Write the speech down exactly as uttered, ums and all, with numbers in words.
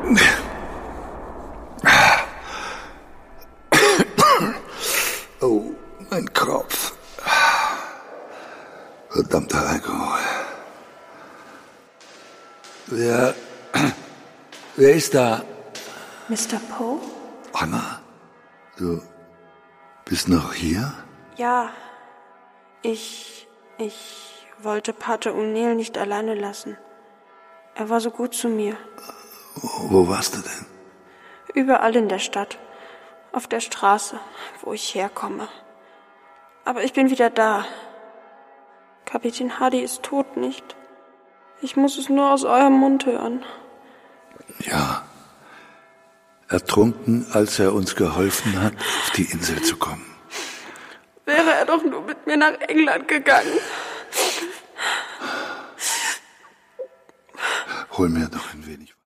Oh, mein Kopf. Verdammter Alkohol. Wer... Wer ist da? Mister Poe? Anna, du bist noch hier? Ja, ich... ich wollte Pater O'Neill nicht alleine lassen. Er war so gut zu mir. Wo warst du denn? Überall in der Stadt. Auf der Straße, wo ich herkomme. Aber ich bin wieder da. Kapitän Hardy ist tot, nicht? Ich muss es nur aus eurem Mund hören. Ja. Ertrunken, als er uns geholfen hat, auf die Insel zu kommen. Wäre er doch nur mit mir nach England gegangen. Hol mir doch ein wenig.